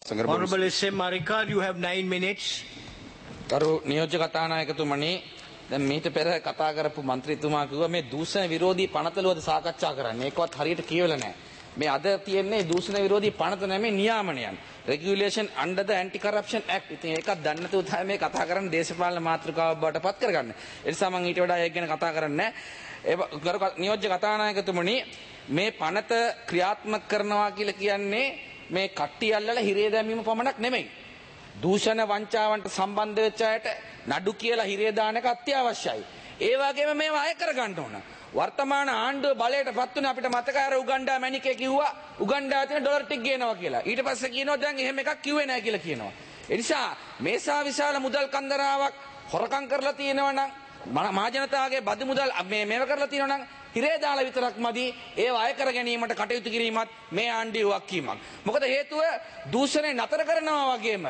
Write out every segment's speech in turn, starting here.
Honorable S.M. Marika, you have 9 minutes. කරු නියෝජ්‍ය කතානායකතුමනි දැන් මීට පෙර කතා කරපු മന്ത്രിතුමා කිව්වා මේ දූෂණ විරෝධී පනතලුවද සාකච්ඡා කරන්න. ඒකවත් හරියට කියවලා නැහැ. මේ අද තියෙන්නේ දූෂණ විරෝධී පනත නෙමෙයි නියාමනයන්. Regulation under the Anti-Corruption Act. ඉතින් ඒකක් දන්නේ නැතුව තමයි මේ කතා කරන්නේ දේශපාලන මාතෘකාවක් බවට පත් කරගන්න. ඒ නිසා මම ඊට වඩා ඒක ගැන කතා කරන්නේ නැහැ. කරු නියෝජ්‍ය කතානායකතුමනි මේ පනත ක්‍රියාත්මක කරනවා කියලා කියන්නේ මේ කට්ටිය අල්ලලා හිරේ දැමීම පමණක් නෙමෙයි. දූෂණ වංචාවන්ට සම්බන්ධ වෙච්ච අයට නඩු කියලා හිරේ දාන එක අත්‍යවශ්‍යයි. ඒ වගේම මේවා අය කරගන්න ඕන. වර්තමාන ආණ්ඩුව බලයට පත් වුණා අපිට මතකයි අර උගන්ඩා මැනිකේ කිව්වා උගන්ඩා තියෙන ඩොලර් ටික ගේනවා කියලා. ඊට පස්සේ කියනවා දැන් එහෙම එකක් කිව්වේ නැහැ කියලා කියනවා. ඒ නිසා මේසා විශාල මුදල් කන්දරාවක් හොරකම් කරලා තියෙනවා නම් මහා ජනතාවගේ බදු මුදල් මේව කරලා තියෙනවා නම් හිරේ දාලා විතරක් මදි ඒව අය කර ගැනීමට කටයුතු කිරීමත් මේ ආණ්ඩුවේ වක්කීමක්. මොකද හේතුව දූෂණය නතර කරනවා වගේම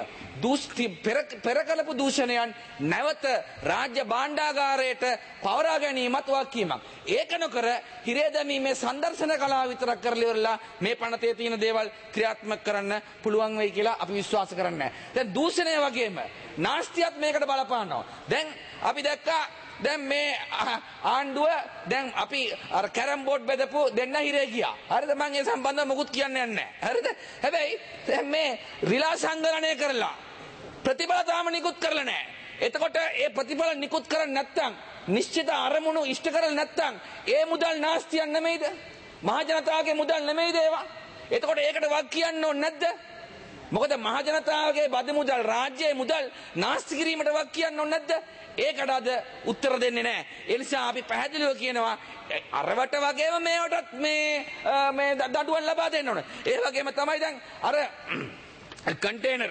පෙර කළපු දූෂණයන් නැවත රාජ්‍ය භාණ්ඩාගාරයට පවරා ගැනීමත් වක්කීමක්. ඒක නොකර හිරේ දැමීමේ සංදර්ශන කලාව විතරක් කරලා ඉවරලා මේ පනතේ තියෙන දේවල් ක්‍රියාත්මක කරන්න පුළුවන් වෙයි කියලා අපි විශ්වාස කරන්නේ නැහැ. දැන් දූෂණය වගේම නාස්තියත් මේකට බලපානවා. දැන් අපි දැක්කා දැන් මේ ආණ්ඩුව දැන් අපි අර කැරම් බෝඩ් බෙදපු දෙන්න හිරේ ගියා. හරිද? මම ඒ සම්බන්ධව මොකුත් කියන්නේ නැහැ. හරිද? හැබැයි දැන් මේ රිලා සංගලනය කරලා ප්‍රතිඵල තාම නිකුත් කරලා නැහැ. එතකොට ඒ ප්‍රතිඵල නිකුත් කරන්නේ නැත්නම් නිශ්චිත අරමුණු ඉෂ්ට කරලා නැත්නම් ඒ මුදල් නාස්තියක් නෙමෙයිද? මහ ජනතාවගේ මුදල් නෙමෙයිද ඒවා? එතකොට ඒකට වක් කියන්න ඕනේ නැද්ද? මොකද මහ ජනතාවගේ බදු මුදල් රාජ්‍යයේ මුදල් නාස්ති කිරීමට වක් කියන්න ඕනේ නැද්ද? ඒකට අද උත්තර දෙන්නේ නැහැ. ඒ නිසා අපි පැහැදිලිව කියනවා අරවට වගේම මේවටත් මේ දඩුවම් ලබා දෙන්න ඕනේ. ඒ වගේම තමයි දැන් අර කන්ටේනර්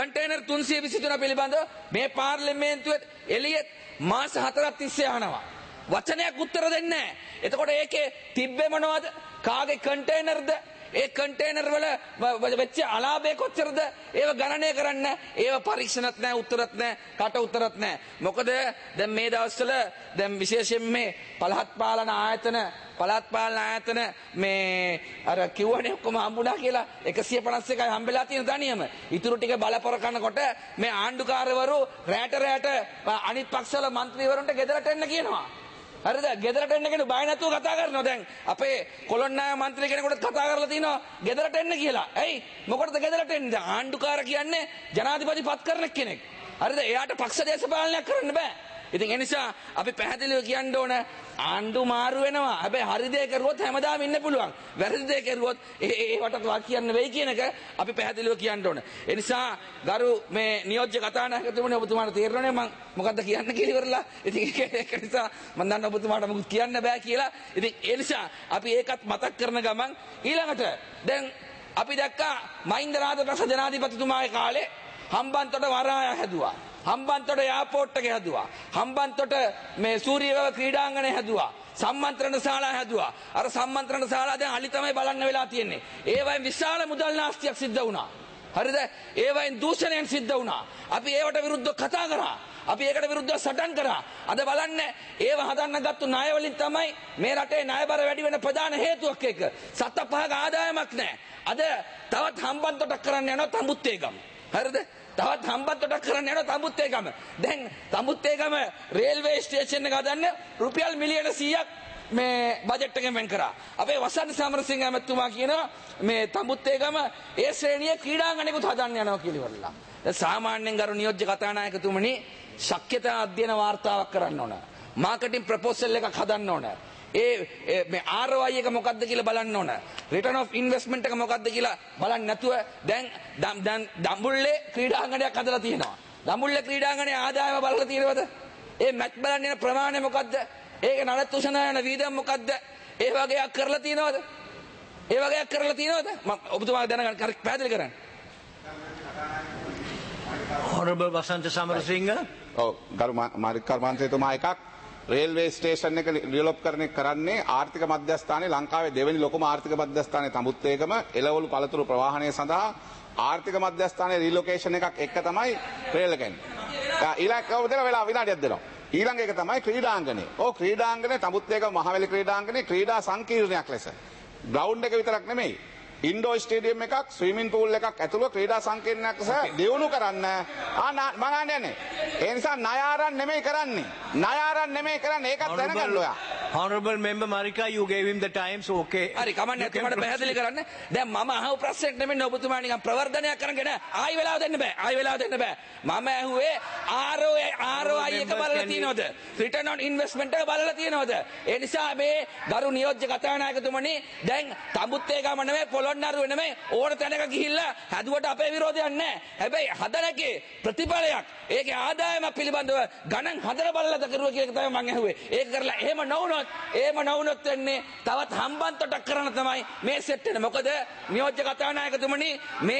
323 පිළිබඳව මේ පාර්ලිමේන්තුවේ එළියෙත් මාස 4ක් තිස්සේ අහනවා. වචනයක් උත්තර දෙන්නේ නැහැ. එතකොට ඒකේ තිබ්බේ මොනවද? කාගේ කන්ටේනර්ද? ඒ කන්ටේනර් වල වෙච්ච අලාභය කොච්චරද? ඒව ගණනය කරන්න. ඒව පරීක්ෂණත් නැහැ, උත්තරත් නැහැ, කට උත්තරත් නැහැ. මොකද දැන් මේ දවස්වල දැන් විශේෂයෙන් මේ පළාත් පාලන ආයතන මේ අර කිව්වනේ ඔක්කොම හම්බුණා කියලා 151යි හම්බෙලා තියෙන තනියම. ඊටු ටික බලපොර කරනකොට මේ ආණ්ඩුකාරවරු රැට අනිත් පක්ෂවල മന്ത്രിවරුන්ට ගෙදරට එන්න කියනවා. හරිද? ගෙදරට එන්න කෙනෙක් බය නැතුව කතා කරනවා. දැන් අපේ කොළොන්නාය മന്ത്രി කෙනෙකුට කතා කරලා තිනවා ගෙදරට එන්න කියලා. ඇයි? මොකටද ගෙදරට එන්නේ? ආණ්ඩුකාර කියන්නේ ජනාධිපති පත් කරන කෙනෙක්. හරිද? එයාට පක්ෂ දේශපාලනයක් කරන්න බෑ. ඉතින් ඒ නිසා අපි පැහැදිලිව කියන්න ඕන ආණ්ඩු මාරු වෙනවා. හැබැයි හරි දේ කරුවොත් හැමදාම ඉන්න පුළුවන්. වැරදි දේ කරුවොත් ඒවට වා කියන්න වෙයි කියන එක අපි පැහැදිලිව කියන්න ඕන. ඒ නිසා ගරු මේ නියෝජ්‍ය කතානායකතුමනි ඔබතුමාට තේරෙන්නේ මම මොකද්ද කියන්න කියලා ඉවරලා. ඉතින් ඒක නිසා මම දන්න ඔබතුමාට මොකුත් කියන්න බෑ කියලා. ඉතින් ඒ නිසා අපි ඒකත් මතක් කරන ගමන් ඊළඟට දැන් අපි දැක්කා මහින්ද රාජපක්ෂ ජනාධිපතිතුමාගේ කාලේ හම්බන්තොට වරාය හැදුවා. හම්බන්තොට එයාපෝට් එක හැදුවා. හම්බන්තොට මේ සූරියවැව ක්‍රීඩාංගණය හැදුවා. සම්මන්ත්‍රණ ශාලා හැදුවා. අර සම්මන්ත්‍රණ ශාලා දැන් අලි තමයි බලන්න වෙලා තියෙන්නේ. ඒවයින් විශාල මුදල් නාස්තියක් සිද්ධ වුණා. හරිද? ඒවයින් දූෂණයන් සිද්ධ වුණා. අපි ඒවට විරුද්ධව කතා කරා. අපි ඒකට විරුද්ධව සටන් කරා. අද බලන්න ඒව හදන්න ගත්තු ණය වලින් තමයි මේ රටේ ණයබර වැඩි වෙන ප්‍රධාන හේතුවක් එක. සත පහක ආදායමක් නැහැ. අද තවත් හම්බන්තොටක් කරන්න යනවා තඹුත්තේගම. හරිද? තවත් හම්බන්තොටක් කරන්න යනවා තඹුත්තේගම. දැන් තඹුත්තේගම රේල්වේ ස්ටේෂන් එක හදන්න රුපියල් මිලියන 100ක් මේ බජට් එකෙන් වෙන් කරා. අපේ වසන්ත සමරසිංහ මහත්මයා කියනවා මේ තඹුත්තේගම ඒ ශ්‍රේණියේ ක්‍රීඩාංගණයකුත් හදන්න යනවා කියලා ඉවරලා. දැන් සාමාන්‍යයෙන් ගරු නියෝජ්‍ය කතානායකතුමනි ශක්්‍යතා අධ්‍යයන වාර්තාවක් කරන්න ඕන. මාකටිං ප්‍රොපෝසල් එකක් හදන්න ඕන. මේ ROI එක මොකක්ද කියලා බලන්න ඕන. රිටර්න් ඔෆ් ඉන්වෙස්ට්මන්ට් එක මොකක්ද කියලා බලන්න නැතුව දැන් දඹුල්ලේ ක්‍රීඩාංගණයක් හදලා තියෙනවා. දඹුල්ලේ ක්‍රීඩාංගණයේ ආදායම බලලා තියෙනවද? ඒ මැච් බලන්න යන ප්‍රමාණය මොකක්ද? ඒක නඩත්තු සඳහා යන වීදම් මොකක්ද? ඒ වගේක් කරලා තියෙනවද? මම ඔබතුමාට දැනගන්න පැහැදිලි කරන්න. Honorable Vasantha Samarasinga. ඔව් ගරු මාරිකා මන්ත්‍රීතුමා එකක් රේල්වේ ස්ටේෂන් එක ඩෙවලොප් කරන්නේ ආර්ථික මධ්‍යස්ථානයේ ලංකාවේ දෙවෙනි ලොකුම ආර්ථික මධ්‍යස්ථානයේ තඹුත්තේගම එළවලු පළතුරු ප්‍රවාහනය සඳහා ආර්ථික මධ්‍යස්ථානයේ රිලොකේෂන් එකක් එක්ක තමයි රේල් එක එන්නේ. ඊළඟ වෙලා විනාඩියක් දෙනවා. ඊළඟ එක තමයි ක්‍රීඩාංගණය. ක්‍රීඩාංගණය තඹුත්තේගම මහවැලි ක්‍රීඩාංගණය ක්‍රීඩා සංකීර්ණයක් ලෙස. ග්‍රවුන්ඩ් එක විතරක් නෙමෙයි. ඉන්ඩෝ ස්ටේඩියම් එකක් ස්විමින් පූල් එකක් ඇතුළු ක්‍රීඩා සංකීර්ණයක් සහ දියුණු කරන්න මම අහන්නේ. ඒ නිසා ණය ආරන් නෙමෙයි කරන්නේ. ණය ආරන් නෙමෙයි කරන්නේ. ඒකත් දැනගන්න ඔයා. Honorable Member Marika, you gave him the time, so okay. හරි කමන්නේ නැත්නම් මට පැහැදිලි කරන්න. දැන් මම අහව ප්‍රශ්නෙට නෙමෙයි ඔබතුමා නිකන් ප්‍රවර්ධනයක් කරගෙන ආයි වෙලාව දෙන්න බෑ. ආයි වෙලාව දෙන්න බෑ. මම ඇහුවේ ROI එක බලලා තියෙනවද? Return on investment එක බලලා තියෙනවද? ඒ නිසා මේ ගරු නියෝජ්‍ය කතානායකතුමනි දැන් තඹුත්තේ ගම නෙමෙයි පොළොන්නරුව නෙමෙයි ඕන තැනක ගිහිල්ලා හැදුවට අපේ විරෝධයක් නැහැ. හැබැයි හදනකේ ප්‍රතිඵලයක් ඒකේ ආදායම පිළිබඳව ගණන් හදලා බලලා දකරුවා කියන එක තමයි මම ඇහුවේ. ඒක කරලා එහෙම නොවුනොත් වෙන්නේ තවත් හම්බන්තොටක් කරන්න තමයි මේ සෙට් වෙන්නේ. මොකද නියෝජ්‍ය කතානායකතුමනි මේ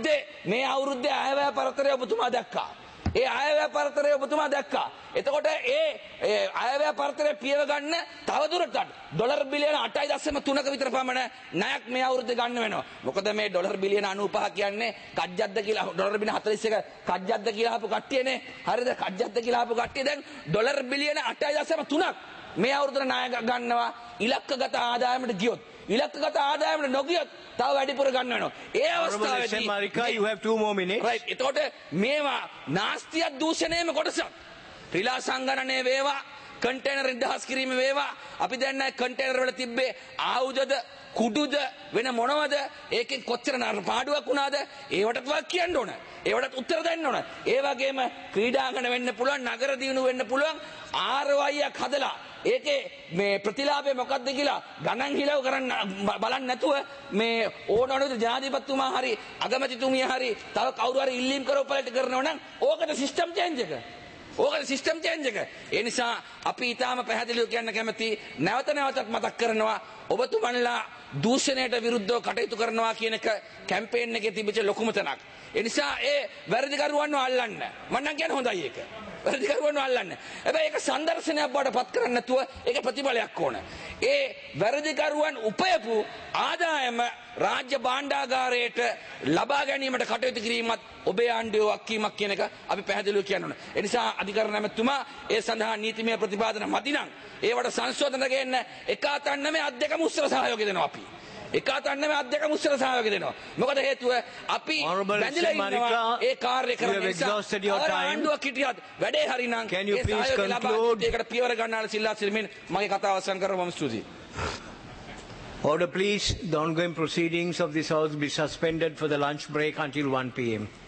අවුරුද්දේ අයවැය පරතරය ඔබතුමා දැක්කා. ඒ අයවැය පරතරය ඔබතුමා දැක්කා. එතකොට ඒ අයවැය පරතරය පියව ගන්න තවදුරටත් ඩොලර් බිලියන 8.3ක විතර පමණ ණයක් මේ අවුරුද්දේ ගන්න වෙනවා. මොකද මේ ඩොලර් බිලියන 95 කියන්නේ කජ්ජද්ද කියලා ඩොලර් බිලියන 41 කජ්ජද්ද කියලා ආපු කට්ටියනේ. හරිද? කජ්ජද්ද කියලා ආපු කට්ටිය දැන් ඩොලර් බිලියන 8.3ක් මේ අවුරුද්දේ ණය ගන්නවා. ඉලක්කගත ආදායමට ගියොත් ඉලක්කගත ආදායමට නොගියොත් තව වැඩිපුර ගන්න වෙනවා. ඒ අවස්ථාවේදී Marika, you have 2 more minutes. right. එතකොට මේවා නාස්තියක් දූෂණයේම කොටසක්. රිලා සංගණනය වේවා, කන්ටේනර් නිදහස් කිරීම වේවා. අපි දැන් නැහැ කන්ටේනර් වල තිබ්බේ ආයුධද, කුඩුද වෙන මොනවද? ඒකෙන් කොච්චර පාඩුවක් වුණාද? ඒවටත් වක් කියන්න ඕන. ඒවටත් උත්තර දෙන්න ඕන. ඒ වගේම ක්‍රීඩාංගන වෙන්න පුළුවන්, නගර දියුණු වෙන්න පුළුවන් ROI එකක් හදලා ඒකේ මේ ප්‍රතිලාභය මොකක්ද කියලා ගණන් හිලව කරන්න බලන්න නැතුව මේ ඕනෝනද ජනාධිපතිතුමා හරි අගමැතිතුමිය හරි තව කවුරු හරි ඉල්ලීම් කරපලට කරනවා නම් ඕකට සිස්ටම් චේන්ජ් එක. ඕකට සිස්ටම් චේන්ජ් එක. ඒ නිසා අපි ඊටාම පැහැදිලිව කියන්න කැමති නැවතත් මතක් කරනවා ඔබතුමන්ලා දූෂණයට විරුද්ධව කටයුතු කරනවා කියන එක කැම්පේන් එකේ තිබිච්ච ලොකුම තැනක්. ඒ නිසා ඒ වැරදිකරුවන්ව අල්ලන්න. මම නම් කියන්නේ හොඳයි ඒක. වැරදිකරුවන්ව අල්ලන්න. හැබැයි ඒක සංදර්ශනයක් බවට පත් කරන්න නැතුව ඒක ප්‍රතිඵලයක් ඕන. ඒ වැරදිකරුවන් උපයපු ආදායම රාජ්‍ය භාණ්ඩාගාරයට ලබා ගැනීමට කටයුතු කිරීමත් ඔබේ ආණ්ඩුවේ වක්කීමක් කියන එක අපි පැහැදිලිව කියන්න ඕන. ඒ නිසා අධිකරණ ඇමතුමා ඒ සඳහා නීතිමය ප්‍රතිපාදන මදි නම් ඒවට සංශෝධන ගේන්න එක අතක් නෙමෙයි අත් දෙකම උත්තර සහයෝගය දෙනවා අපි. එක අතක් නෙමෙයි අත් දෙකම උත්තර සහයෝගය දෙනවා. මොකද හේතුව අපි බැඳලා ඉන්නවා ඒ කාර්ය කරන නිසා. ආණ්ඩුවක් හිටියත් වැඩේ හරිනම් ඒ සහයෝගය ලබා ඒකට පියවර ගන්නාල සිල්ලා සිරිමින් මගේ කතාව අවසන් කරනවා. මම ස්තුතියි. Order please. The ongoing proceedings of this House be suspended for the lunch break until 1 p.m.